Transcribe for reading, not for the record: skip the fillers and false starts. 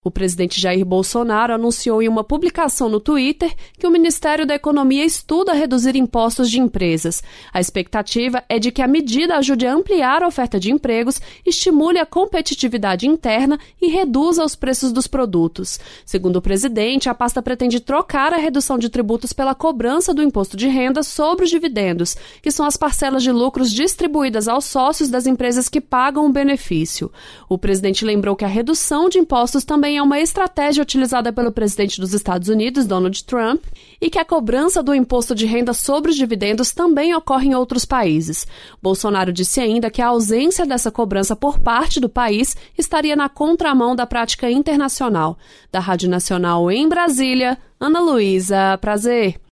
O presidente Jair Bolsonaro anunciou em uma publicação no Twitter que o Ministério da Economia estuda reduzir impostos de empresas. A expectativa é de que a medida ajude a ampliar a oferta de empregos, estimule a competitividade interna e reduza os preços dos produtos. Segundo o presidente, a pasta pretende trocar a redução de tributos pela cobrança do imposto de renda sobre os dividendos, que são as parcelas de lucros distribuídas aos sócios das empresas que pagam o benefício. O presidente lembrou que a redução de impostos também é uma estratégia utilizada pelo presidente dos Estados Unidos, Donald Trump, e que a cobrança do imposto de renda sobre os dividendos também ocorre em outros países. Bolsonaro disse ainda que a ausência dessa cobrança por parte do país estaria na contramão da prática internacional. Da Rádio Nacional em Brasília, Ana Luísa Prazer.